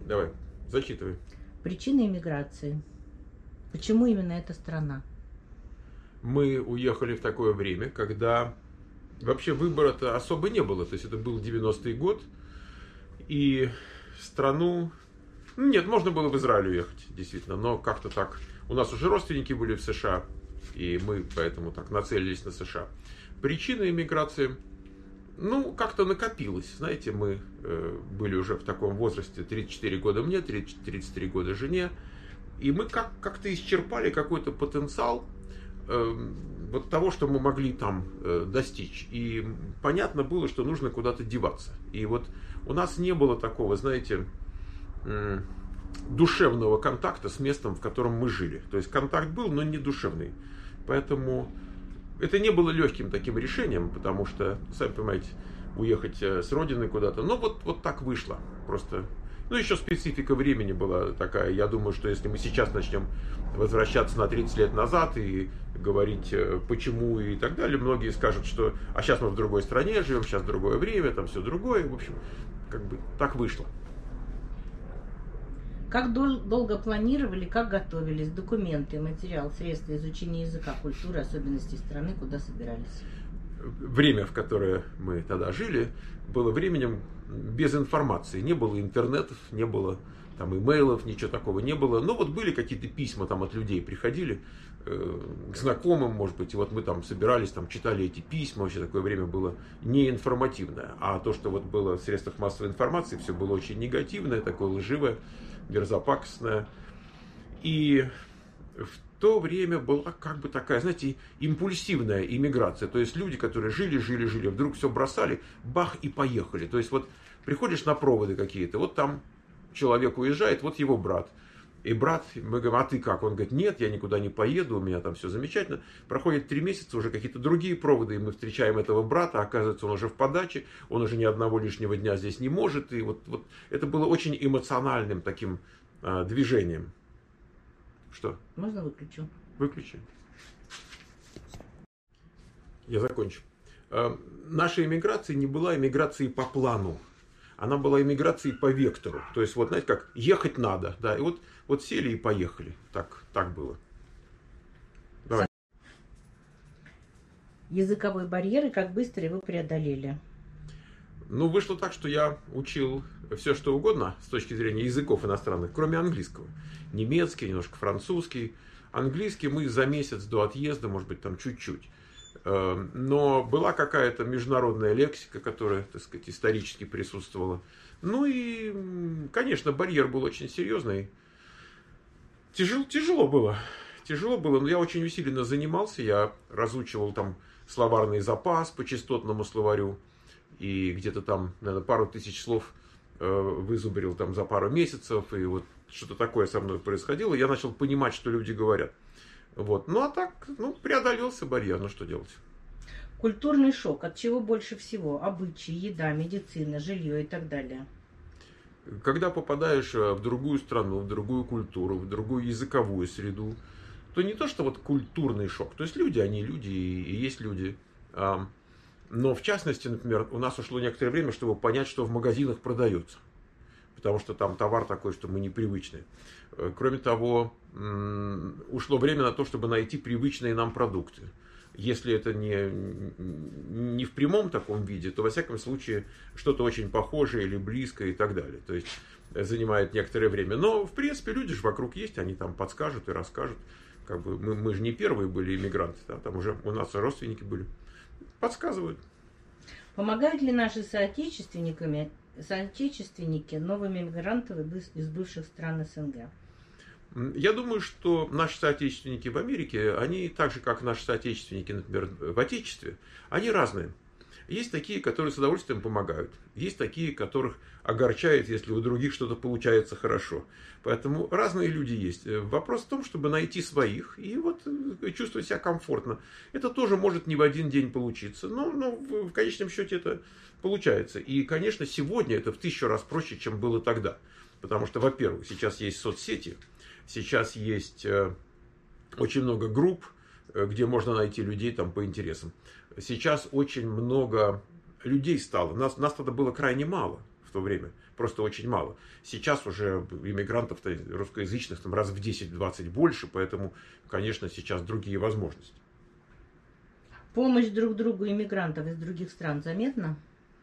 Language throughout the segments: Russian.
Давай, зачитывай. Причины эмиграции. Почему именно эта страна? Мы уехали в такое время, когда вообще выбора-то особо не было. То есть это был 90-й год, и страну... Ну, нет, можно было в Израиль уехать, действительно, но как-то так... У нас уже родственники были в США, и мы поэтому так нацелились на США. Причина эмиграции, ну, как-то накопилось. Знаете, мы были уже в таком возрасте, 34 года мне, 33 года жене, и мы как-то исчерпали какой-то потенциал вот того, что мы могли там достичь. И понятно было, что нужно куда-то деваться. И вот у нас не было такого, знаете, душевного контакта с местом, в котором мы жили. То есть контакт был, но не душевный. Поэтому это не было легким таким решением, потому что, сами понимаете, уехать с родины куда-то. Но вот так вышло. Просто. Ну, еще специфика времени была такая. Я думаю, что если мы сейчас начнем возвращаться на 30 лет назад и говорить почему и так далее, многие скажут, что а сейчас мы в другой стране живем, сейчас другое время, там все другое. В общем, как бы так вышло. Как долго планировали, как готовились документы, материал, средства изучения языка, культуры, особенностей страны, куда собирались? Время, в которое мы тогда жили, было временем без информации. Не было интернетов, не было там имейлов, ничего такого не было. Но вот были какие-то письма там от людей, приходили к знакомым, может быть, и вот мы там собирались, там читали эти письма. Вообще такое время было неинформативное. А то, что вот было в средствах массовой информации, все было очень негативное, такое лживое, мерзопакостное. И в то время была как бы такая, знаете, импульсивная иммиграция. То есть люди, которые жили, вдруг все бросали, бах, и поехали. То есть вот приходишь на проводы какие-то, вот там человек уезжает, вот его брат. И брат, мы говорим, а ты как? Он говорит, нет, я никуда не поеду, у меня там все замечательно. Проходит 3 месяца, уже какие-то другие проводы, и мы встречаем этого брата, оказывается, он уже в подаче, он уже ни одного лишнего дня здесь не может. И вот это было очень эмоциональным таким движением. Что? Можно выключу? Выключи. Я закончу. Наша иммиграция не была иммиграцией по плану. Она была иммиграцией по вектору. То есть, вот знаете, как ехать надо. Да, и вот сели и поехали. Так было. Давай. Языковой барьер и как быстро его преодолели? Ну, вышло так, что я учил все, что угодно с точки зрения языков иностранных, кроме английского. Немецкий, немножко французский. Английский мы за месяц до отъезда, может быть, там чуть-чуть. Но была какая-то международная лексика, которая, так сказать, исторически присутствовала. Ну и, конечно, барьер был очень серьезный. Тяжело было. Тяжело было, но я очень усиленно занимался. Я разучивал там словарный запас по частотному словарю. И где-то там, наверное, пару тысяч слов вызубрил там за пару месяцев. И вот что-то такое со мной происходило. Я начал понимать, что люди говорят. Вот. Ну, а так, преодолелся барьер. Ну, что делать? Культурный шок. От чего больше всего? Обычаи, еда, медицина, жилье и так далее. Когда попадаешь в другую страну, в другую культуру, в другую языковую среду, то не то, что вот культурный шок. То есть люди, они люди и есть люди. Но в частности, например, у нас ушло некоторое время, чтобы понять, что в магазинах продается. Потому что там товар такой, что мы непривычны. Кроме того, ушло время на то, чтобы найти привычные нам продукты. Если это не в прямом таком виде, то во всяком случае что-то очень похожее или близкое и так далее. То есть занимает некоторое время. Но в принципе люди же вокруг есть, они там подскажут и расскажут. Как бы мы же не первые были иммигранты, да? Там уже у нас родственники были. Подсказывают. Помогают ли наши соотечественники новым иммигрантам из бывших стран СНГ? Я думаю, что наши соотечественники в Америке, они так же, как наши соотечественники, например, в Отечестве, они разные. Есть такие, которые с удовольствием помогают. Есть такие, которых огорчает, если у других что-то получается хорошо. Поэтому разные люди есть. Вопрос в том, чтобы найти своих и вот чувствовать себя комфортно. Это тоже может не в один день получиться, но в конечном счете это получается. И, конечно, сегодня это в 1000 раз проще, чем было тогда. Потому что, во-первых, сейчас есть соцсети, сейчас есть очень много групп, где можно найти людей там по интересам. Сейчас очень много людей стало. Нас тогда было крайне мало в то время. просто очень мало. Сейчас уже иммигрантов-то русскоязычных там раз в 10-20 больше, поэтому, конечно, сейчас другие возможности. Помощь друг другу иммигрантов из других стран заметна?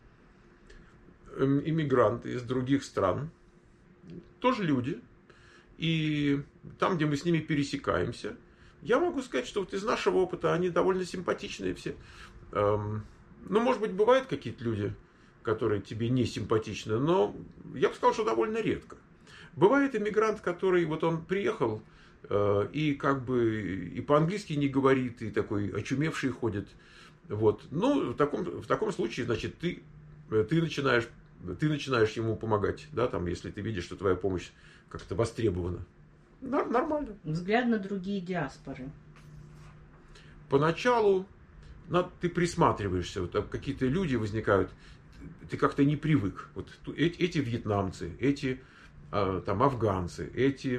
Иммигранты из других стран тоже люди. И там, где мы с ними пересекаемся, я могу сказать, что вот из нашего опыта они довольно симпатичные все. Ну, может быть, бывают какие-то люди, которые тебе не симпатичны, но я бы сказал, что довольно редко. Бывает иммигрант, который вот он приехал и как бы и по-английски не говорит, и такой очумевший ходит. Вот. Ну, в таком случае, значит, ты начинаешь ему помогать, да, там, если ты видишь, что твоя помощь как-то востребована. Да, нормально. Взгляд на другие диаспоры. Поначалу ты присматриваешься, вот какие-то люди возникают, ты как-то не привык. Вот эти вьетнамцы, эти там афганцы,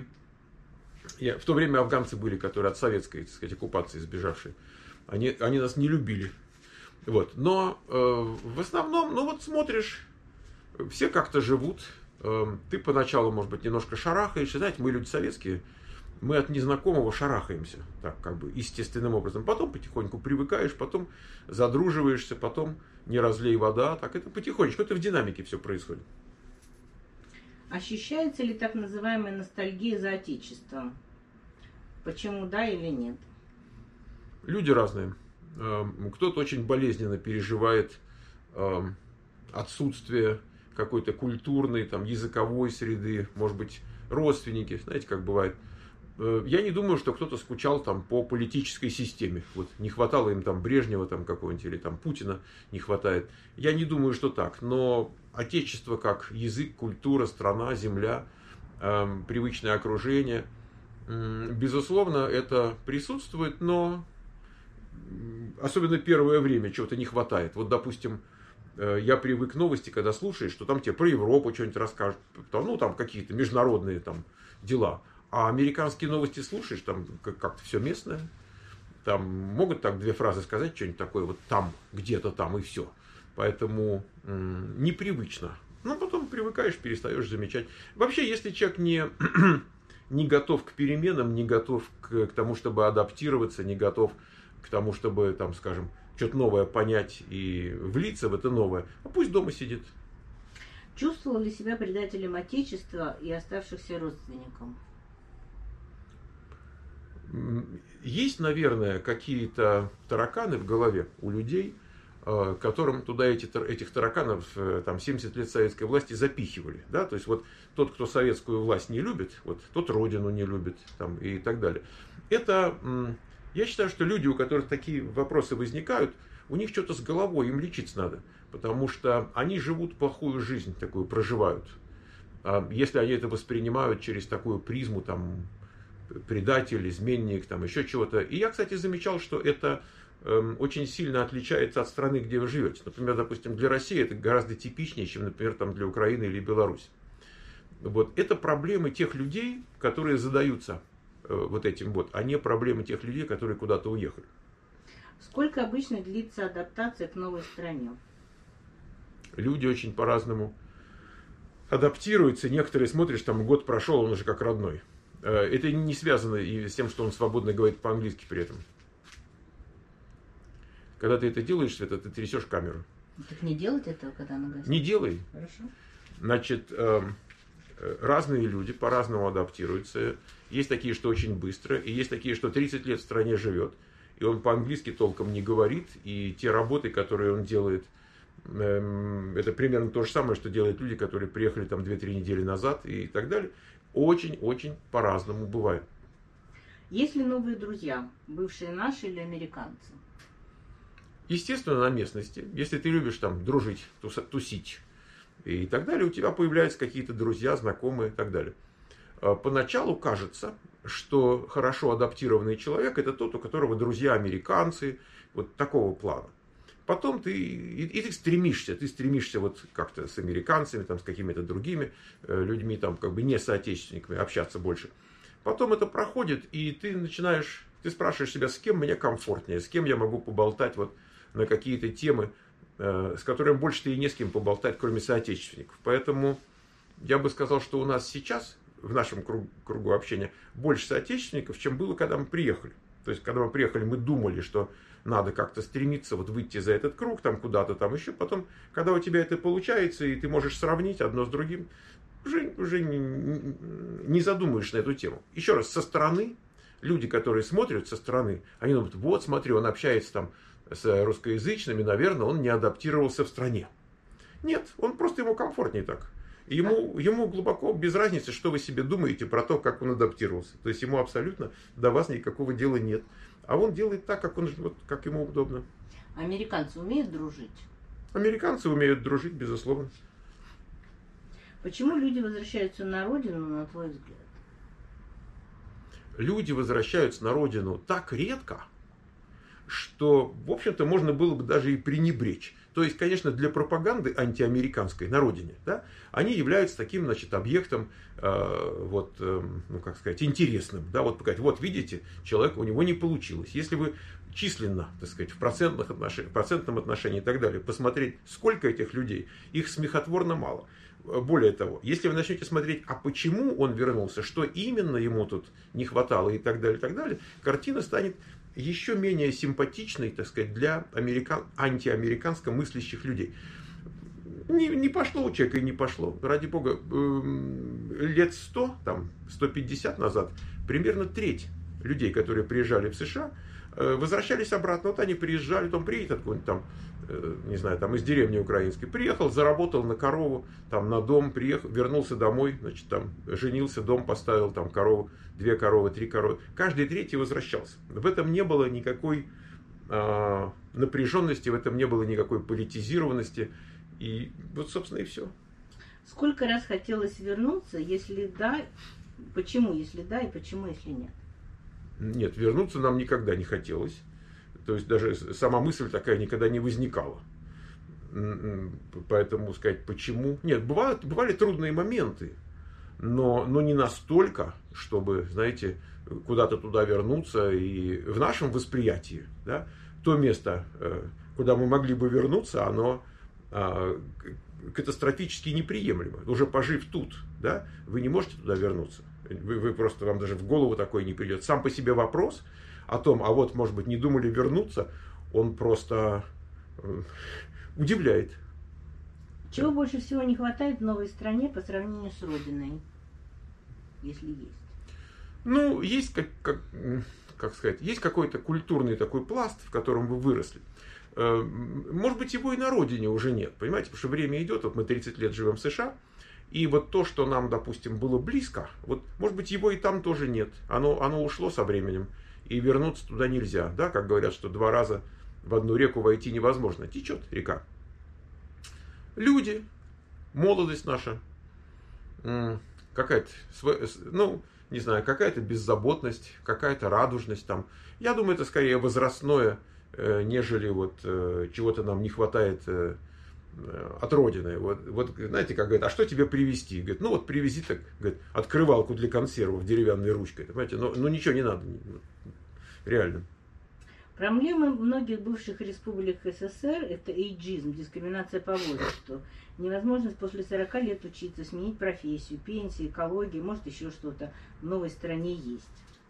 в то время афганцы были, которые от советской, так сказать, оккупации сбежавшие. Они нас не любили. Вот. Но в основном, ну вот смотришь, все как-то живут. Ты поначалу, может быть, немножко шарахаешься. Знаете, мы люди советские, мы от незнакомого шарахаемся, так как бы естественным образом. Потом потихоньку привыкаешь, потом задруживаешься, потом не разлей вода. Так это потихонечку, это в динамике все происходит. Ощущается ли так называемая ностальгия за Отечеством? Почему да или нет? Люди разные. Кто-то очень болезненно переживает отсутствие какой-то культурной, там, языковой среды, может быть, родственники, знаете, как бывает. Я не думаю, что кто-то скучал там по политической системе. Вот не хватало им там Брежнева там какого-нибудь или там Путина не хватает. Я не думаю, что так. Но Отечество как язык, культура, страна, земля, привычное окружение, безусловно, это присутствует, но особенно первое время чего-то не хватает. Вот, допустим, я привык к новости, когда слушаешь, что там тебе про Европу что-нибудь расскажут, ну, там какие-то международные там дела. А американские новости слушаешь, там как-то все местное. Там могут так две фразы сказать, что-нибудь такое, вот там, где-то там, и все. Поэтому непривычно. Но потом привыкаешь, перестаешь замечать. Вообще, если человек не готов к переменам, не готов к тому, чтобы адаптироваться, не готов к тому, чтобы, там, скажем, что-то новое понять и влиться в это новое, а пусть дома сидит. Чувствовал ли себя предателем Отечества и оставшихся родственникам? Есть, наверное, какие-то тараканы в голове у людей, которым туда этих тараканов там, 70 лет советской власти запихивали. Да? То есть вот тот, кто советскую власть не любит, вот, тот родину не любит там, и так далее. Это, я считаю, что люди, у которых такие вопросы возникают, у них что-то с головой, им лечиться надо. Потому что они живут плохую жизнь, такую проживают. Если они это воспринимают через такую призму, там, предатель, изменник, там, еще чего-то. И я, кстати, замечал, что это очень сильно отличается от страны, где вы живете. Например, допустим, для России это гораздо типичнее, чем, например, там, для Украины или Беларуси. Вот. Это проблемы тех людей, которые задаются вот этим вот, а не проблемы тех людей, которые куда-то уехали. Сколько обычно длится адаптация к новой стране? Люди очень по-разному адаптируются. Некоторые, смотришь, там год прошел, он уже как родной. Это не связано и с тем, что он свободно говорит по-английски при этом. Когда ты это делаешь, Света, ты трясешь камеру. Так не делать этого, когда она гостит? Не делай. Хорошо. Значит, разные люди по-разному адаптируются. Есть такие, что очень быстро, и есть такие, что 30 лет в стране живет, и он по-английски толком не говорит, и те работы, которые он делает, это примерно то же самое, что делают люди, которые приехали там 2-3 недели назад и так далее. Очень-очень по-разному бывает. Есть ли новые друзья, бывшие наши или американцы? Естественно, на местности. Если ты любишь там дружить, тусить и так далее, у тебя появляются какие-то друзья, знакомые и так далее. Поначалу кажется, что хорошо адаптированный человек — это тот, у которого друзья американцы, вот такого плана. Потом ты стремишься вот как-то с американцами, там, с какими-то другими людьми, там, как бы не соотечественниками, общаться больше. Потом это проходит, и ты спрашиваешь себя, с кем мне комфортнее, с кем я могу поболтать вот на какие-то темы, с которыми больше ты и не с кем поболтать, кроме соотечественников. Поэтому я бы сказал, что у нас сейчас, в нашем кругу общения, больше соотечественников, чем было, когда мы приехали. То есть, когда мы приехали, мы думали, что надо как-то стремиться вот выйти за этот круг, там куда-то там еще. Потом, когда у тебя это получается, и ты можешь сравнить одно с другим, уже не задумаешь на эту тему. Еще раз, со стороны, люди, которые смотрят со стороны, они думают, вот смотри, он общается там с русскоязычными, наверное, он не адаптировался в стране. Нет, он просто, ему комфортнее так. Ему глубоко без разницы, что вы себе думаете про то, как он адаптировался. То есть ему абсолютно до вас никакого дела нет. А он делает так, как ему удобно. Американцы умеют дружить? Американцы умеют дружить, безусловно. Почему люди возвращаются на родину, на твой взгляд? Люди возвращаются на родину так редко, что, в общем-то, можно было бы даже и пренебречь. То есть, конечно, для пропаганды антиамериканской на родине, да, они являются таким, значит, объектом, интересным. Да, вот показать, вот видите, человек, у него не получилось. Если вы численно, так сказать, в процентном отношении и так далее, посмотреть, сколько этих людей, их смехотворно мало. Более того, если вы начнете смотреть, а почему он вернулся, что именно ему тут не хватало и так далее, картина станет еще менее симпатичной, так сказать, для антиамериканско мыслящих людей. Не пошло у человека и не пошло. Ради бога, лет 100, там, 150 назад, примерно треть людей, которые приезжали в США, возвращались обратно. Вот они приезжали, потом приедет откуда-нибудь там, не знаю, там из деревни украинской, приехал, заработал на корову, там на дом, приехал, вернулся домой, значит, там женился, дом поставил, там корову, 2 коровы, 3 коровы. Каждый третий возвращался. В этом не было никакой напряженности, в этом не было никакой политизированности. И вот, собственно, и все. Сколько раз хотелось вернуться, если да, почему, если да, и почему, если нет? Нет, вернуться нам никогда не хотелось. То есть даже сама мысль такая никогда не возникала. Поэтому сказать, почему. Нет, бывали трудные моменты, но не настолько, чтобы, знаете, куда-то туда вернуться. И в нашем восприятии, да, то место, куда мы могли бы вернуться, оно катастрофически неприемлемо. Уже пожив тут, да, вы не можете туда вернуться. Вы просто, вам даже в голову такое не придет. Сам по себе вопрос о том, а вот, может быть, не думали вернуться, он просто удивляет. Чего больше всего не хватает в новой стране по сравнению с родиной, если есть? Ну, есть, как сказать, есть какой-то культурный такой пласт, в котором вы выросли. Может быть, его и на родине уже нет, понимаете, потому что время идет, вот мы 30 лет живем в США, и вот то, что нам, допустим, было близко, вот, может быть, его и там тоже нет, оно ушло со временем, и вернуться туда нельзя, да, как говорят, что 2 раза в одну реку войти невозможно, течет река. Люди, молодость наша, какая-то, ну, не знаю, какая-то беззаботность, какая-то радужность там, я думаю, это скорее возрастное, нежели вот чего-то нам не хватает от родины. Вот знаете, как говорят, а что тебе привезти? Говорит, ну вот привези так, говорит, открывалку для консервов деревянной ручкой. Понимаете, ну ничего не надо. Реально. Проблема многих бывших республик СССР – это эйджизм, дискриминация по возрасту. Невозможность после 40 лет учиться, сменить профессию, пенсии, экология, может еще что-то в новой стране есть.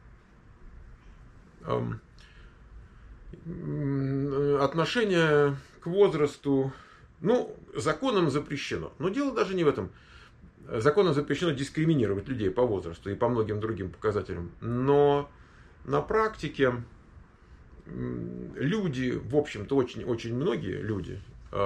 Отношение к возрасту, ну, законом запрещено. Но дело даже не в этом. Законом запрещено дискриминировать людей по возрасту и по многим другим показателям. Но на практике люди, в общем-то, очень многие люди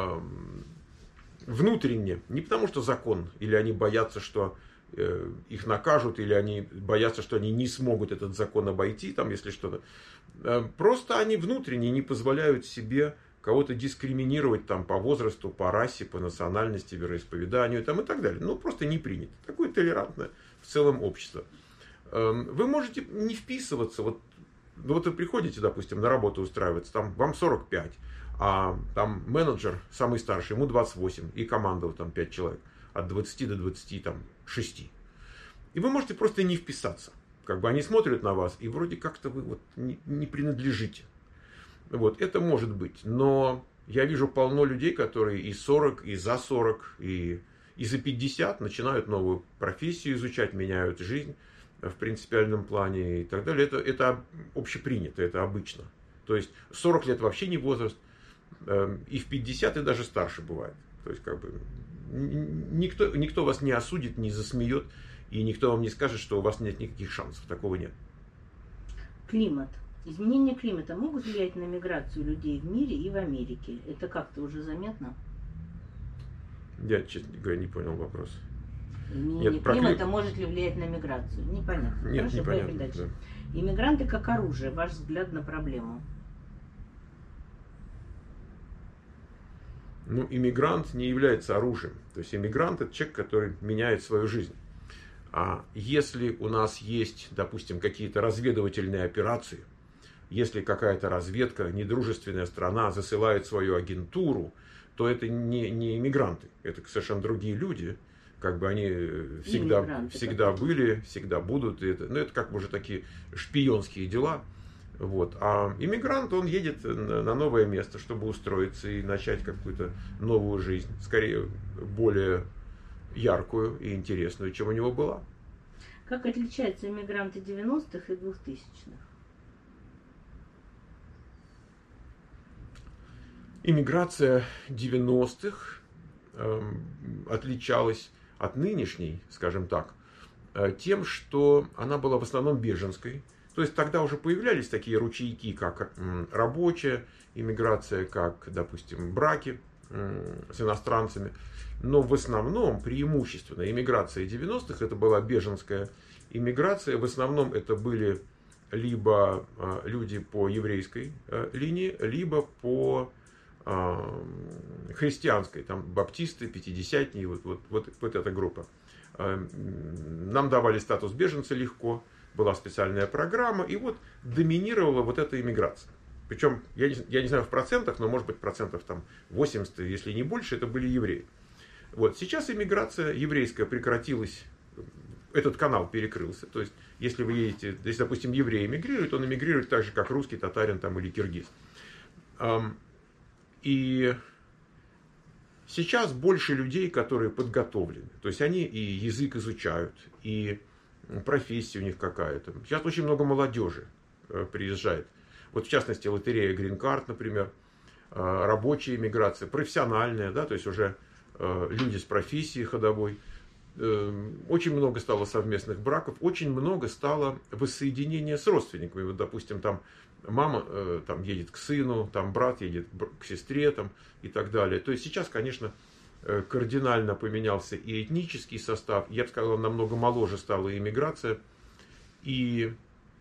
внутренне, не потому что закон, или они боятся, что их накажут, или они боятся, что они не смогут этот закон обойти, там, если что-то. Просто они внутренне не позволяют себе кого-то дискриминировать там, по возрасту, по расе, по национальности, вероисповеданию там, и так далее. Ну, просто не принято. Такое толерантное в целом общество. Вы можете не вписываться. Вот вы приходите, допустим, на работу устраиваться, там вам 45, а там менеджер, самый старший, ему 28, и команда вот, там 5 человек, от 20 до 26. И вы можете просто не вписаться. Как бы они смотрят на вас, и вроде как-то вы вот не принадлежите. Вот, это может быть. Но я вижу полно людей, которые и 40, и за 40, и И за 50 начинают новую профессию изучать, меняют жизнь в принципиальном плане и так далее. Это общепринято, это обычно. То есть 40 лет вообще не возраст, и в 50 и даже старше бывает. То есть как бы никто вас не осудит, не засмеет, и никто вам не скажет, что у вас нет никаких шансов. Такого нет. Климат. Изменения климата могут влиять на миграцию людей в мире и в Америке? Это как-то уже заметно? Я, честно говоря, не понял вопрос. Изменение климата может ли влиять на миграцию? Непонятно. Нет, Хорошо, непонятно. поехали дальше. Да. Иммигранты как оружие. Ваш взгляд на проблему? Ну, иммигрант не является оружием. То есть иммигрант — это человек, который меняет свою жизнь. А если у нас есть, допустим, какие-то разведывательные операции, если какая-то разведка, недружественная страна засылает свою агентуру, то это не иммигранты, это совершенно другие люди. Как бы они всегда были, всегда будут. Это как бы уже такие шпионские дела. Вот. А иммигрант, он едет на новое место, чтобы устроиться и начать какую-то новую жизнь. Скорее, более яркую и интересную, чем у него была. Как отличаются иммигранты 90-х и 2000-х? Иммиграция 90-х отличалась от нынешней, скажем так, тем, что она была в основном беженской. То есть тогда уже появлялись такие ручейки, как рабочая иммиграция, как, допустим, браки с иностранцами. Но в основном, преимущественно, иммиграция 90-х это была беженская иммиграция. В основном это были либо люди по еврейской линии, либо по христианской, там баптисты, пятидесятники, вот эта группа. Нам давали статус беженца легко, была специальная программа, и вот доминировала вот эта иммиграция. Причем, я не знаю в процентах, но может быть процентов там 80, если не больше, это были евреи. Вот. Сейчас иммиграция еврейская прекратилась, этот канал перекрылся. То есть, если вы едете, если, допустим, еврей эмигрирует, он эмигрирует так же, как русский, татарин там, или киргиз. И сейчас больше людей, которые подготовлены. То есть они и язык изучают, и профессия у них какая-то. Сейчас очень много молодежи приезжает. Вот в частности лотерея Green Card, например, рабочая иммиграция, профессиональная, да, то есть уже люди с профессией ходовой. Очень много стало совместных браков, очень много стало воссоединения с родственниками. Вот, допустим, там мама там едет к сыну, там брат едет к сестре там, и так далее. То есть сейчас, конечно, кардинально поменялся и этнический состав. Я бы сказал, намного моложе стала иммиграция. И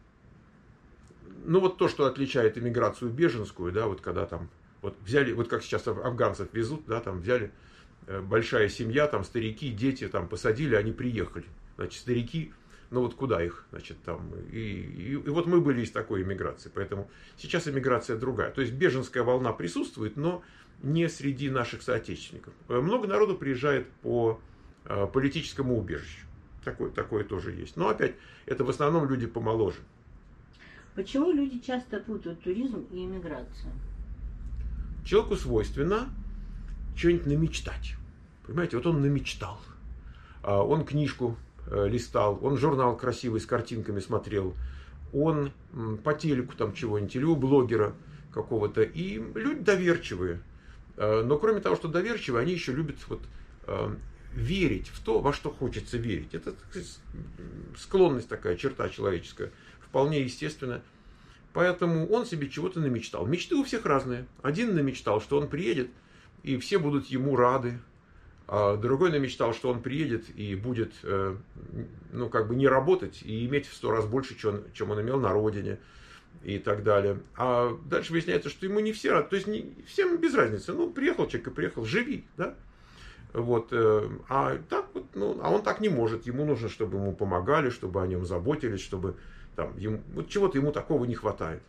ну вот то, что отличает иммиграцию беженскую, да, вот когда там вот взяли, вот как сейчас афганцев везут, да, там взяли большая семья, там старики, дети, там посадили, они приехали. Значит, старики, ну вот куда их, значит, там. И вот мы были из такой иммиграции, поэтому сейчас иммиграция другая. То есть беженская волна присутствует, но не среди наших соотечественников. Много народу приезжает по политическому убежищу. Такое тоже есть. Но опять, это в основном люди помоложе. Почему люди часто путают туризм и иммиграцию? Человеку свойственно что-нибудь намечтать. Понимаете, вот он намечтал. Он книжку листал, он журнал красивый с картинками смотрел, он по телеку там чего-нибудь, или у блогера какого-то. И люди доверчивые. Но кроме того, что доверчивые, они еще любят вот верить в то, во что хочется верить. Это склонность такая, черта человеческая, вполне естественная. Поэтому он себе чего-то намечтал. Мечты у всех разные. Один намечтал, что он приедет, и все будут ему рады. А другой намечтал, что он приедет и будет, ну, как бы не работать и иметь в 100 раз больше, чем он имел на родине и так далее. А дальше выясняется, что ему не все рады. То есть всем без разницы. Ну, приехал человек и приехал, живи, да? Вот. А так вот, ну, а он так не может. Ему нужно, чтобы ему помогали, чтобы о нем заботились, чтобы там, вот чего-то ему такого не хватает.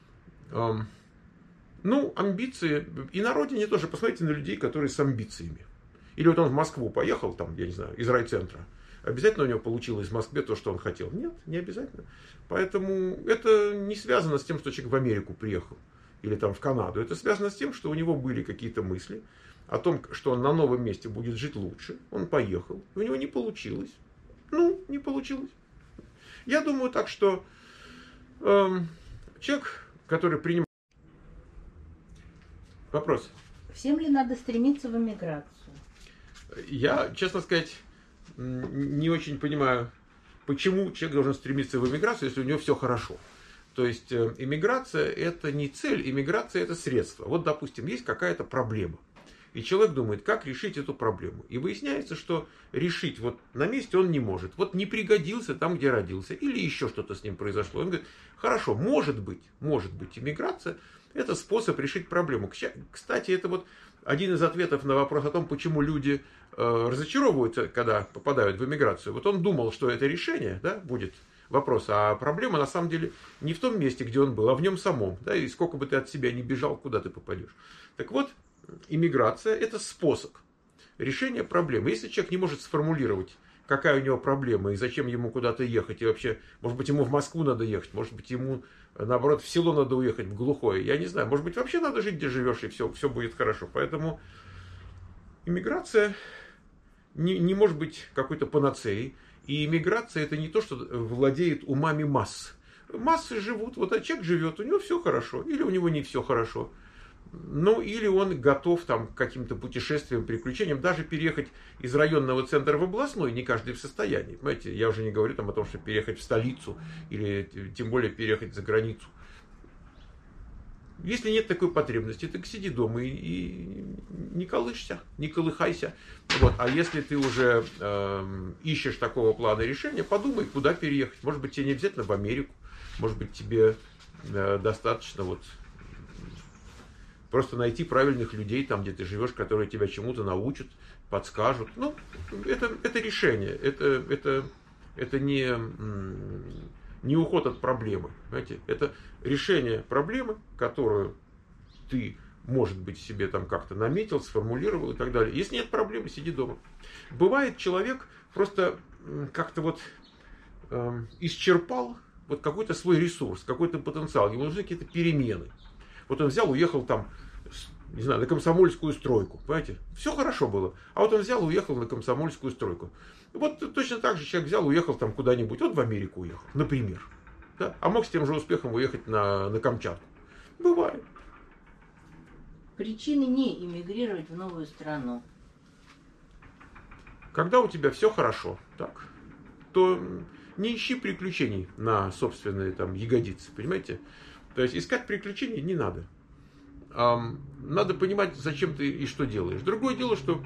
Ну, амбиции. И на родине тоже. Посмотрите на людей, которые с амбициями. Или вот он в Москву поехал, там, я не знаю, из райцентра. Обязательно у него получилось в Москве то, что он хотел? Нет, не обязательно. Поэтому это не связано с тем, что человек в Америку приехал. Или там в Канаду. Это связано с тем, что у него были какие-то мысли. о том, что он на новом месте будет жить лучше. Он поехал, у него не получилось. Ну, не получилось. Я думаю так, что человек, который принимает... Вопрос. Всем ли надо стремиться в эмиграцию? Я, честно сказать, не очень понимаю, почему человек должен стремиться в эмиграцию, если у него все хорошо. То есть эмиграция это не цель, эмиграция это средство. Вот, допустим, есть какая-то проблема. И человек думает, как решить эту проблему. И выясняется, что решить вот на месте он не может. Вот не пригодился там, где родился. Или еще что-то с ним произошло. Он говорит, хорошо, может быть, иммиграция это способ решить проблему. Кстати, это вот один из ответов на вопрос о том, почему люди разочаровываются, когда попадают в эмиграцию. Вот он думал, что это решение, да, будет вопрос, а проблема на самом деле не в том месте, где он был, а в нем самом. Да, и сколько бы ты от себя ни бежал, куда ты попадешь. Так вот, иммиграция это способ решения проблемы. Если человек не может сформулировать, какая у него проблема и зачем ему куда-то ехать, и вообще, может быть, ему в Москву надо ехать, может быть, ему, наоборот, в село надо уехать, в глухое, я не знаю, может быть, вообще надо жить, где живешь, и все будет хорошо. Поэтому иммиграция не может быть какой-то панацеей, и иммиграция это не то, что владеет умами масс. Массы живут, вот а человек живет, у него все хорошо, или у него не все хорошо. Ну, или он готов там, к каким-то путешествиям, приключениям, даже переехать из районного центра в областной, не каждый в состоянии. Понимаете, я уже не говорю там о том, что переехать в столицу, или тем более переехать за границу. Если нет такой потребности, так сиди дома и не колышься, не колыхайся. Вот. А если ты уже ищешь такого плана решения, подумай, куда переехать. Может быть, тебе не обязательно в Америку, может быть, тебе достаточно вот просто найти правильных людей там, где ты живешь, которые тебя чему-то научат, подскажут. Ну, это решение, это не уход от проблемы. Понимаете? Это решение проблемы, которую ты, может быть, себе там как-то наметил, сформулировал и так далее. Если нет проблемы, сиди дома. Бывает, человек просто как-то вот исчерпал вот какой-то свой ресурс, какой-то потенциал. Ему нужны какие-то перемены. Вот он взял, уехал там, не знаю, на Комсомольскую стройку, понимаете? Все хорошо было. А вот он взял, уехал на Комсомольскую стройку. Вот точно так же человек взял, уехал там куда-нибудь, вот в Америку уехал, например. Да? А мог с тем же успехом уехать на Камчатку. Бывает. Причины не эмигрировать в новую страну. Когда у тебя все хорошо, так, то не ищи приключений на собственные там ягодицы, понимаете? То есть искать приключений не надо. Надо понимать, зачем ты и что делаешь. Другое дело, что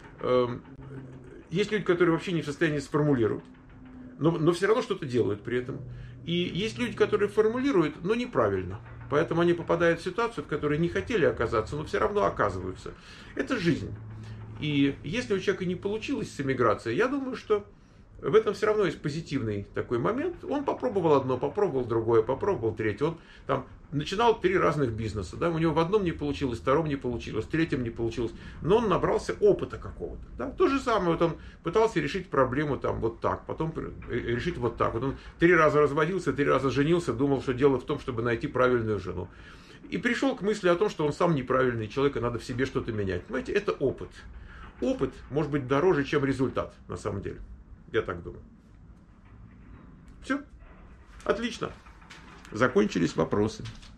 есть люди, которые вообще не в состоянии сформулировать, но все равно что-то делают при этом. И есть люди, которые формулируют, но неправильно. Поэтому они попадают в ситуацию, в которой не хотели оказаться, но все равно оказываются. Это жизнь. И если у человека не получилось с эмиграцией, я думаю, что в этом все равно есть позитивный такой момент. Он попробовал одно, попробовал другое, попробовал третье. Он там начинал 3 разных бизнеса. Да? У него в одном не получилось, в втором не получилось, в третьем не получилось. Но он набрался опыта какого-то. Да? То же самое, вот он пытался решить проблему там вот так, потом решить вот так. Вот он 3 раза разводился, 3 раза женился, думал, что дело в том, чтобы найти правильную жену. И пришел к мысли о том, что он сам неправильный человек, и надо в себе что-то менять. Понимаете, это опыт. Опыт может быть дороже, чем результат, на самом деле. Я так думаю. Все. Отлично. Закончились вопросы.